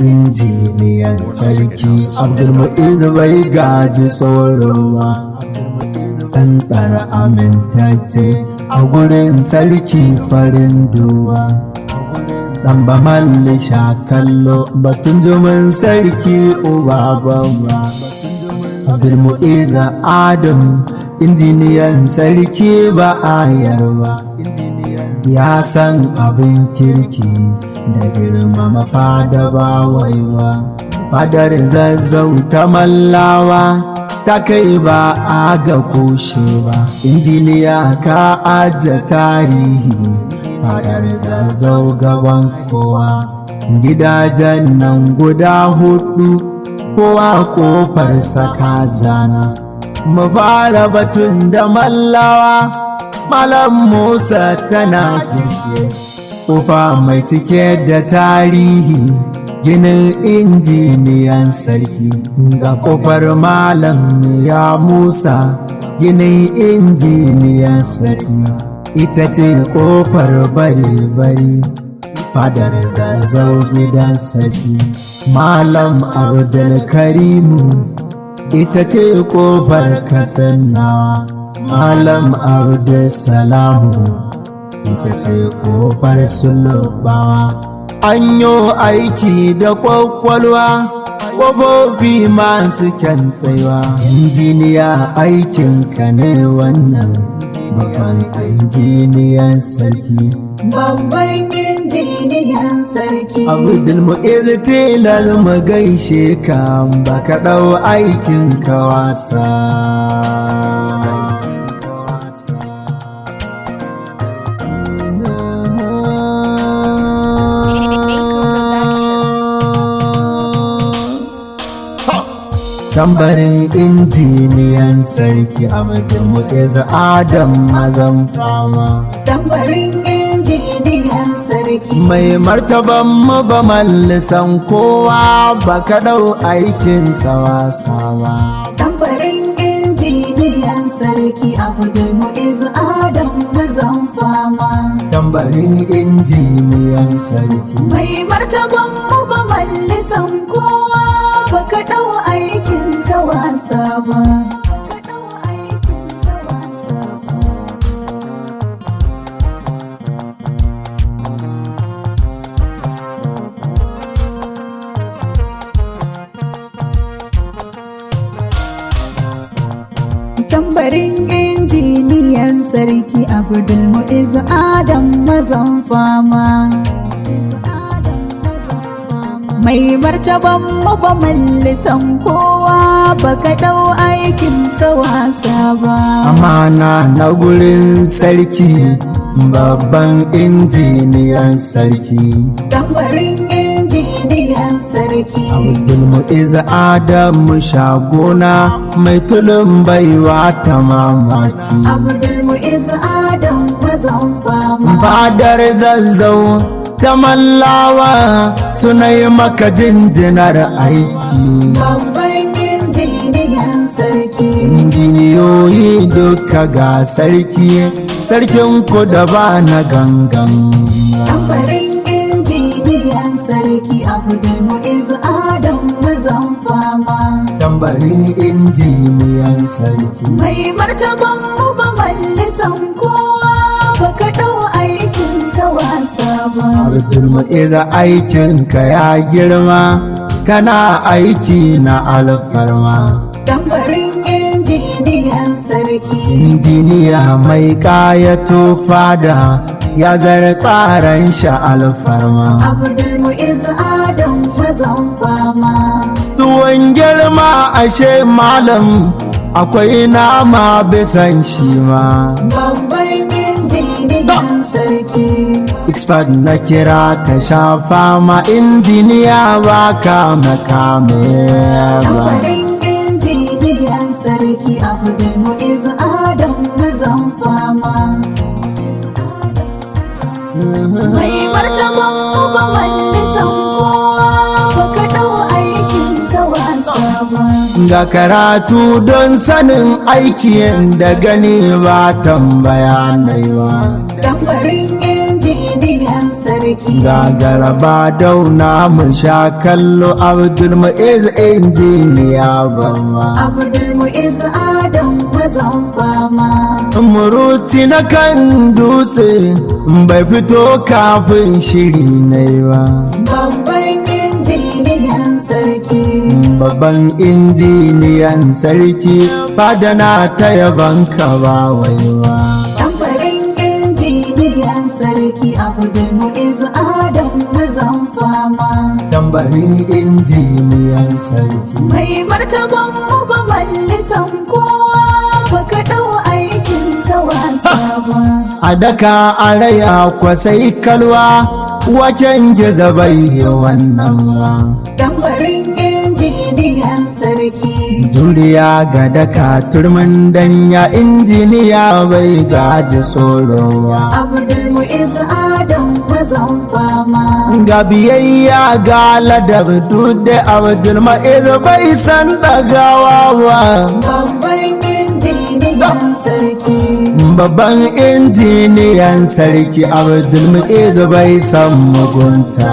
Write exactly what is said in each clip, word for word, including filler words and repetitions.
injiniyan sarki Abdulmu'iz bai gaji tsoro ba, tsantsar amintacce a gurin sarki farin duba. Samba malli sha kallo batun jumin sarki uba babba. Abdulmu'iz Adam injiniyan sarki ba a yarba, ya san abin kirki da girmama fada ba waiwa. Fadar Zazzau ta mallawa ta kai ba a ga kushe ba, injiniya ka ajiye tarihi fadar Zazzau gaban kowa. Gidajen nan guda hudu kowa kofar saka zana, mu fara batun da mallawa. Malam Musa tana kirke kofa mai cike da tarihi, ginin injiniyan sarki ga kofar Malam ya Musa, ginin injiniyan sarki ita ce kofar bare-bare fadar Zazzau gidan sarki. Malam Abdulkarimu ita ce kofar Katsinawa, Malam Abdulsalamu ita ce kofar Sulubawa. An yi aiki da kwakwalwa, ƙofofi masu kyan tsayuwa. Injiniya aikinka ne wannan, babban injiniyan sarki. Babban injiniyan sarki. Abdulmu'iz tilal mu gaishe ka, baka ɗau aikinka wasa. Tambarin injiniyan sarki Abdulmu'iz Adam mazan fama. Tambarin injiniyan sarki. Mai martaban mu ba mallisan kowa, baka ɗau aikinsa wasa ba. Tambarin injiniyan sarki Abdulmu'iz Adam mazan fama. Tambarin injiniyan sarki. Mai martaban mu ba mallisan kowa, baka ɗau aikinsa wasa ba. Tambarin injiniyan sarki Abdulmu'iz Adam mazan fama. Mai martaban mu ba mallisan kowa, baka ɗau aikinsa wasa ba. Amana na gurin sarki, babban injiniyan sarki. Tambarin injiniyan sarki. Abdulmu'iz Adam shagona, mai tulun baiwa ta mamaki. Abdulmu'iz Adam mazan fama. Fadar Zazzau ta mallawa suna yi maka jinjinar aiki. Babban injiniyan sarki. Injiniyoyi duka ga sarki, sarkin ku da ba na gangan. Tambarin injiniyan sarki Abdulmu'iz Adam mazan fama. Tambarin injiniyan sarki. Mai martaban mu ba mallisan kowa, baka ɗau aikinsa wasa ba. Abdulmu'iz aikinka ya girma, kana aiki na alfarma. Tambarin injiniyan sarki. Injiniya mai kayato fada, ya zara tsaran sha alfarma. Abdulmu'iz Adam mazan fama. Tuwon girma ashe malam, akwai nama bisan shi ma. Babban injiniyan sarki. Expert na kira ka sha fama, injiniya ba ka makame ba. Tambarin injiniyan sarki Abdulmu'iz Adam mazan fama. Mai martaban mu ba mallisan kowa, baka ɗau aikinsa wasa ba. Ga karatu don sanin aiki da gani ba tambaya naiwa. Tambarin injiniyan sarki. sarki. Gagara ba dauna mu sha kallo Abdul Mu'iz injiniya bamma. Abdul Mu'iz Adam mazan fama. Muruci na kan dutse bai fito kafin shiri na yi ba. Babban injiniyan sarki. Babban injiniyan sarki fadana ta yaban ka ba waiwa. Tambarin injiniyan sarki Abdul Mu'iz Adam mazan fama. Tambarin injiniyan sarki. Mai martaban mu ba mallisan kowa baka ɗau aikin wasa ba. A daka a raya kwasai kalwa waken gizo bai yi wannan ba. Tambarin injiniyan sarki. Juriya ga daka turmin danya injiniya bai gaji tsorowa. Abdul Mu'iz Adam mazan fama. Ga biyayya ga ladab duk da Abdul Mu'iz bai san ɗagawa ba. Babban injiniyan sarki. Babban injiniyan sarki Abdul Mu'iz bai san mugunta.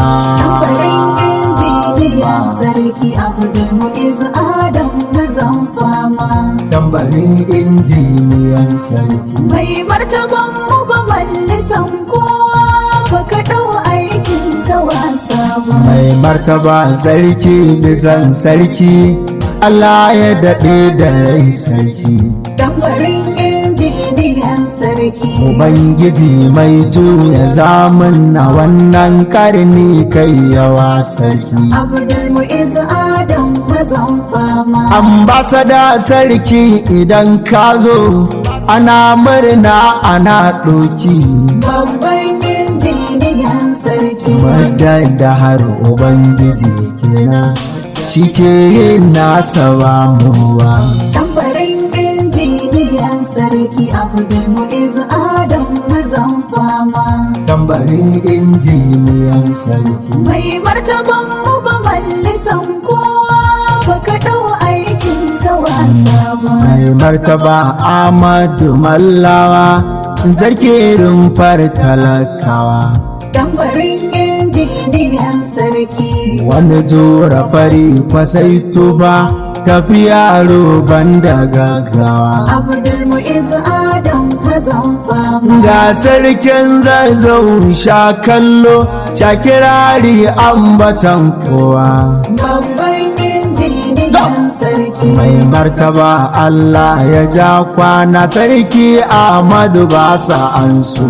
Tambarin injiniyan sarki Abdul Mu'iz Adam mazan fama. Tambarin injiniyan sarki. Mai martaban mu ba mallisan kowa baka ɗau aikin wasa ba. Mai martaba sarki bisan sarki Allah ya daɗe da rai sarki. Tambarin injiniyan sarki. Ubangiji mai juya zamun na wannan karni kai yawa sarki. Abdul Mu'iz Adam mazan fama. Ambasada sarki idan ka zo ana murna ana ɗoki. Babban injiniyan sarki. Wadda da har Ubangiji kenan shi ke yin nasa ba muwa. Tambarin injiniyan sarki Abdul Mu'iz Adam mazan fama. Tambarin injiniyan sarki. Mai martaban mu ba mallisan kowa baka ɗau aikin wasa ba. Mai martaba Ahmadu Mallawa sarki rumfar talakawa. Tambarin injiniyan sarki. Wani jura fari kwasai tuba tafiya roban da gaggawa. Abdul Mu'iz Adam mazan fama. Ga sarkin zazzau sha kallo sha kirari ambatan kowa. Babban injiniyan sarki. Mai martaba Allah ya ja kwana sarki Ahmadu ba sa an so.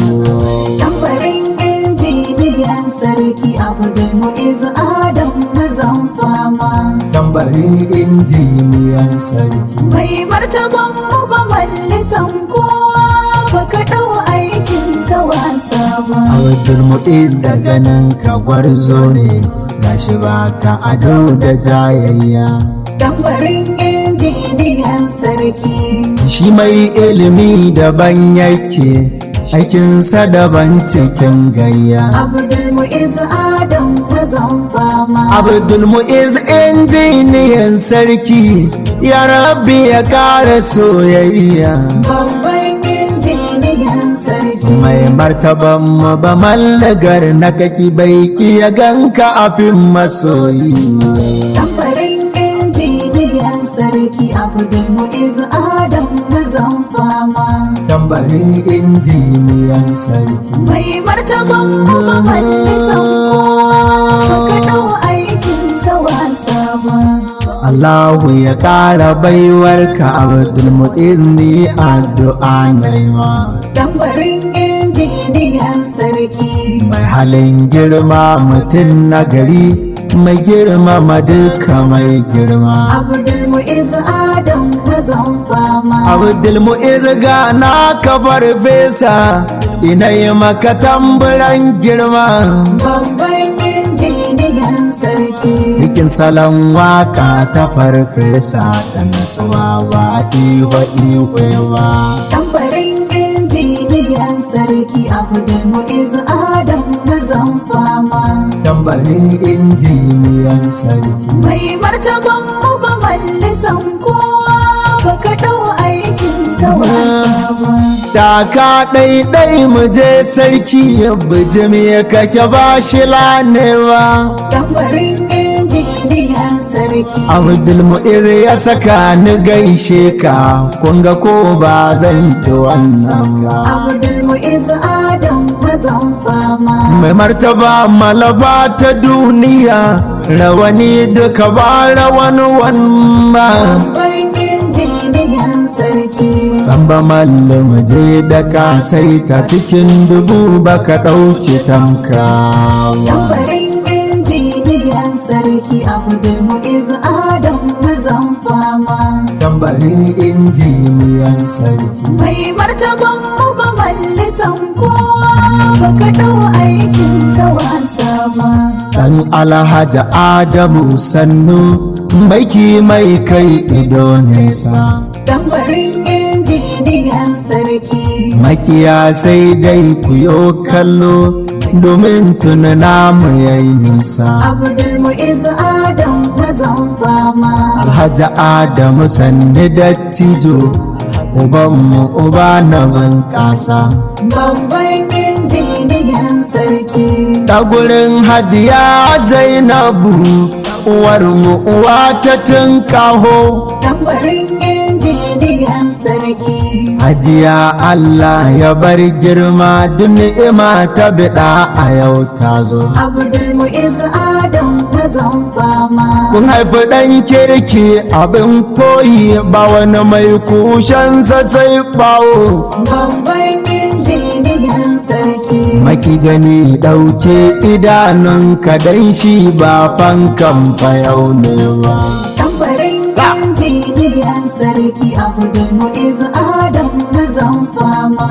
Tambarin injiniyan sarki Abdul Mu'iz Adam mazan fama. Tambarin injiniyan sarki. Mai martaban mu ba mallisan kowa baka ɗau aikin wasa ba. Abdul Mu'iz da ganin ka gwarzo ne gashi ba ka ado da jayayya. Tambarin injiniyan sarki. Shi mai ilimi daban yake aikinsa daban cikin gayya. Abdul Mu'iz Adam mazan fama. Abdul Mu'iz injiniyan sarki ya rabbi ya kara soyayya. Babban injiniyan sarki. Mai martaban mu ba mallagar na kaki bai ki ya ganka afin masoyi. Tambarin injiniyan sarki Abdul Mu'iz Adam mazan fama. Tambarin injiniyan sarki. Mai martaban mu ba mallisan kowa baka ɗau aikin wasa ba. Allahu ya ƙara baiwarka Abdul Mu'iz ni addu'a naima. Tambarin injiniyan sarki. Mai halin girma mutum na gari mai girma ma duka mai girma. Abdul Mu'iz Adam mazan fama. Abdul Mu'iz ga na ka farfesa ina yi maka tamburan girma. Babban injiniyan sarki. Cikin salon waka ta farfesa ta nasuwa ba iwa iwa. Tambarin injiniyan sarki Abdul Mu'iz Adam mazan fama. Tambarin injiniyan sarki. Mai martaban mu ba mallisan kowa baka ɗau aikin wasa ba. Taka ɗaiɗai mu je sarki bijimi kake ba shi lanewa. Tambarin injiniya sarki. Abdulmu'ir ya saka ni gaishe ka, kunga ko ba zan ki wannan ba. Abdulmu'iz Adam mazan fama. Mai martaba malaba ta duniya, rawani duka ba rawani wanda. Babban injiniyan sarki. Bamba mallam je da ka sai ta cikin dubu baka ɗauke tamka. Tambarin injiniyan sarki Abdulmu'iz Adam mazan fama. Tambarin injiniyan sarki. Mai martaban mu ba mallisan kowa baka ɗau aikin sa wasa ba. Dan Alhaji Adamu sannu maiki mai kai ido nesa. Tambarin injiniyan sarki. Makiya sai dai ku yo kallo domin tunana mu yayi nisa. Abdulmu'iz Adam mazan fama. Alhaji Adamu sanni dattijo, ubanmu uba na bunƙasa. Babban injiniyan sarki. Ta gurin Hajiya Zainabu, uwarmu uwa ta tunkaho. Tambarin injiniyan sarki. Hajiya Allah ya bar girma duk ni'ima ta biɗa a yau ta zo. Abdulmu'iz Adam mazan fama. Kun haifi ɗan kirki abin koyi ba wani mai kushensa sai bawo. Babban injiniyan sarki. Maki gani ɗauke idanunka dan shi ba fankan fayau ne ba. Tambarin injiniyan sarki Abdulmu'iz Adam mazan fama.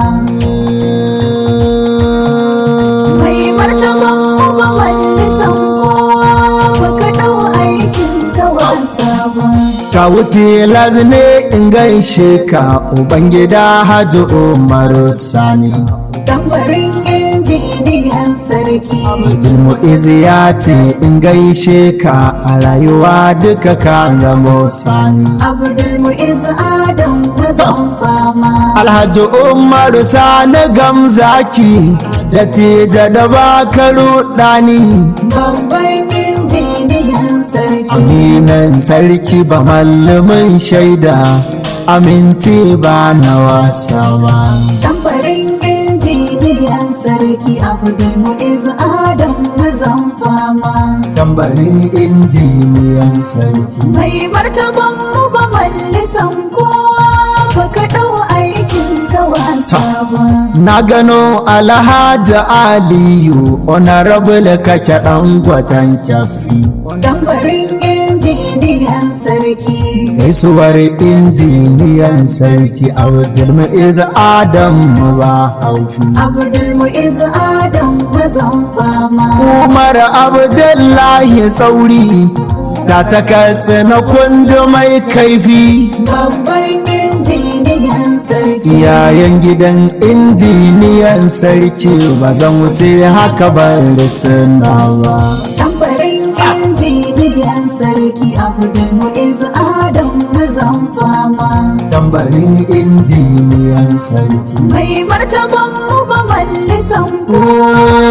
Mai martaban mu ba mallisan kowa baka ɗau aikin sa wasa ba. Ka wuce lazine in gaishe ka Ubangida Haji Umaru Sani. Tambarin injiniyan sarki. Abdulmu'iz ya ce in gaishe ka a rayuwa duka ka zamo sani. Abdulmu'iz Adam mazan fama. Alhaji Umaru Sani Gamzaki da tija da baka rudani. Babban injiniyan sarki. Aminan sarki ba mallumin shaida, aminci ba na wasa ba. Tambarin injiniyan sarki Abdulmu'iz Adam mazan fama. Tambarin injiniyan sarki. Mai martaban mu ba mallisan kowa baka ɗau aikin sa wasa ba. Na gano Alhaji Aliyu honorable kake ɗan gwatan kyafi. Tambarin injiniyan sarki. Gaisuwar injiniyan sarki Abdulmu'iz Adam ba haufi. Abdulmu'iz Adam mazan fama. Umar Abdullahi Tsauri ta takasa na kundu mai kaifi. Babban injiniyan sarki. Iyayen gidan injiniyan sarki ba zan wuce haka ba da sanawa. Tambarin injiniyan sarki Abdulmu'iz Adam mazan fama. Tambarin injiniyan sarki. Mai martaban mu ba mallisan kowa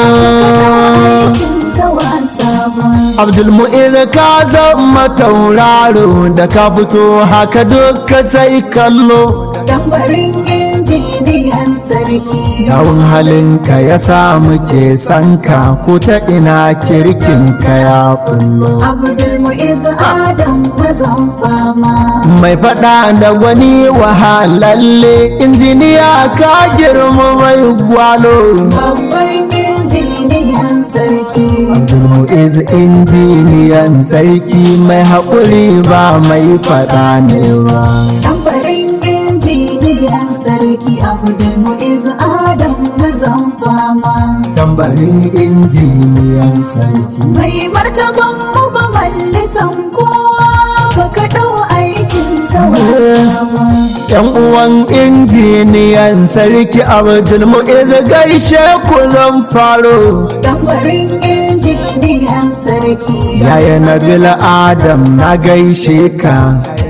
aikin sa wasa ba. Abdulmu'iz ka zama tauraro da ka fito haka duka sai kallo. Tambarin injiniyan sarki. Yawun halinka ya sa muke sanka ko ta ina kirkinka ya kullo. Abdulmu'iz Adam mazan fama. Mai faɗa da wani wahalalle injiniya ka girma mai gwalo. Babban injiniyan sarki. Abdulmu'iz injiniyan sarki mai haƙuri ba mai faɗa ne ba. Tambarin injiniyan sarki Abdulmu'iz Adam mazan fama. Tambarin injiniyan sarki. Mai martaban mu ba mallisan kowa baka ɗau aikin sa wasa ba. Yan uwan injiniyan sarki Abdulmu'iz gaishe ku zan faro. Tambarin injiniyan sarki. Yaya Nabil Adam na gaishe ka,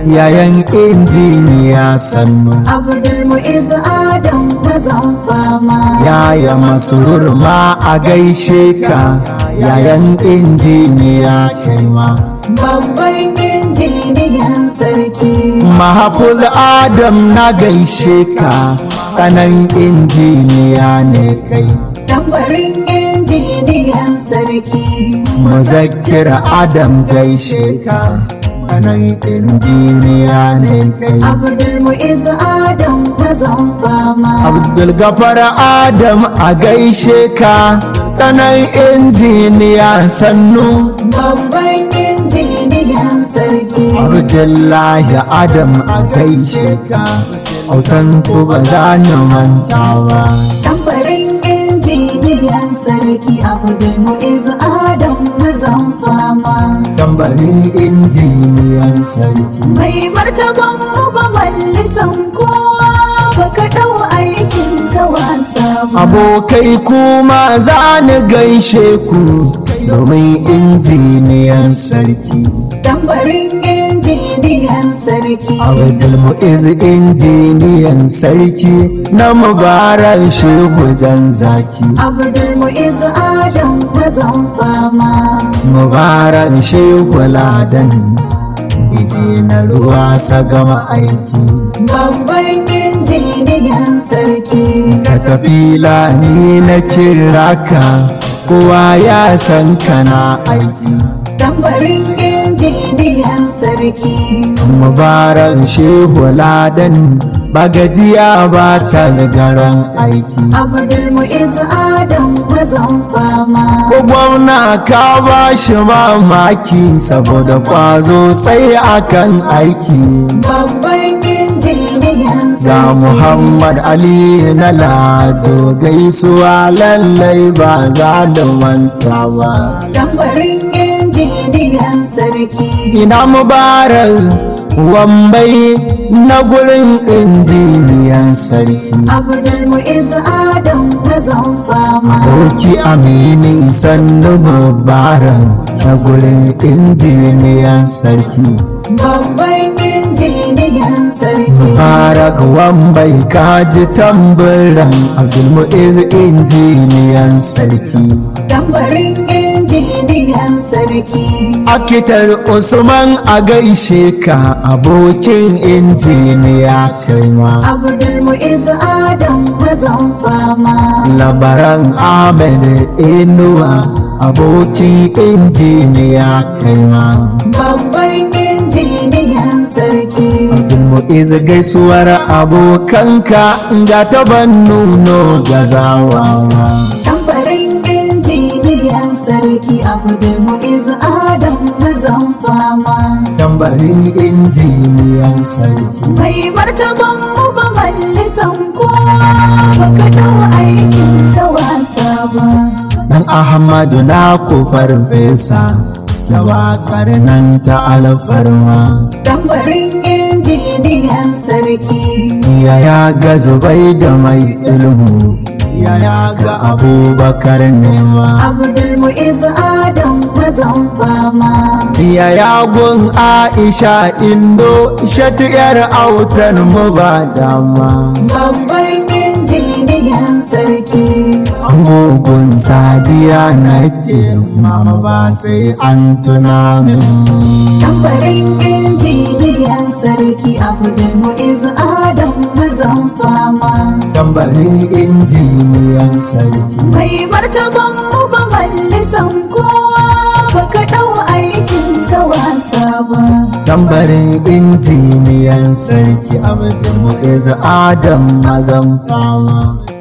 yayan injiniya sannu Abdul Mu'iz Adam mazan fama. yaya masurur ma a gaishe ka yayan injiniya kaima Babban injiniyan sarki. mahafuz adam na gaishe ka kanan injiniya ne kai Tambarin injiniyan sarki. muzakkir adam gaishe ka kanan injiniya ne kai Abdul Mu'iz Adam mazan fama. abdul gafar adam a gaishe ka kanan injiniya sannu Babban injiniyan sarki. abdullahi adam a gaishe ka autan ku ba za ni mantawa Tambarin injiniyan sarki. Abdul Mu'iz Adam mazan fama. tambarin injiniyan sarki Mai martaban mu ba mallisan kowa, baka ɗau aikin wasa ba. abokai kuma za ni gaishe ku domin injiniyan sarki Tambarin injiniyan sarki. abdul mu'iz injiniyan sarki na mubarak shehu zaki Abdul Mu'iz Adam mazan fama. mubarak shehu ladan ije na ruwa sa gama aiki Babban injiniyan sarki. ka tafi lani na kira ka kowa ya san kana aiki Tambarin injiniyan sarki. mubarak shehu ladan ba gajiya ba ta zagaran aiki Abdul Mu'iz Adam mazan fama. ko gwamna ka ba shi mamaki saboda kwazo sai akan aiki Babban injiniyan ga sarki. muhammad ali na lado gaisuwa lallai ba za da manta ba Tambarin injiniyan sarki. ina mubarak wambai na gurin injiniyan sarki Abdul Mu'iz Adam mazan fama. Aboki amini sannu mubarak na gurin injiniyan sarki Babban injiniyan sarki. mubarak wambai kaji tamburan abdulmu'iz injiniyan sarki Tambarin injiniyan sarki. akitar usman a gaishe ka abokin injiniya kaima Abdul Mu'iz Adam mazan fama. labaran ahmed inuwa abokin injiniya kaima Babban injiniyan sarki. abdulmu'iz gaisuwar abokanka ga taban nuno gazawa Tambarin injiniyan sarki. Abdul Mu'iz Adam mazan fama. tambarin injiniyan sarki Mai martaban mu ba mallisan kowa, baka ɗau aikin wasa ba. dan ahmadu na ku farfesa da waƙar nan ta alfarma Tambarin injiniyan sarki. yaya ga zubai da mai ilmu yaya ga abubakar nema Abdul Mu'iz Adam mazan fama. yaya gun aisha indo shatiyar autar mu ba dama Babban injiniyan sarki. mugun sadiya nake mama ba sai an tuna min Tambarin injiniyan sarki. Abdul Mu'iz Adam mazan fama. tambarin injiniyan sarki Mai martaban mu ba mallisan kowa, baka ɗau aikin wasa ba. tambarin injiniyan sarki abdulmu'iz adam mazan fama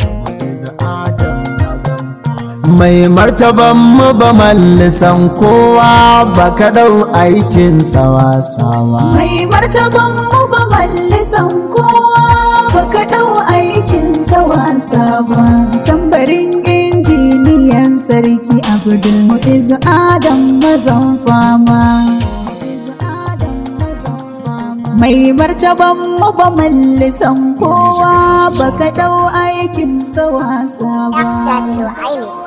mai martaban mu ba mallisan kowa ba ka dau aikin sawa-sawa Mai martaban mu ba mallisan kowa, baka ɗau aikin wasa ba. Tambarin injiniyan sarki. Abdul Mu'iz Adam mazan fama. Mai martaban mu ba mallisan kowa, baka ɗau aikin wasa ba. F W I N E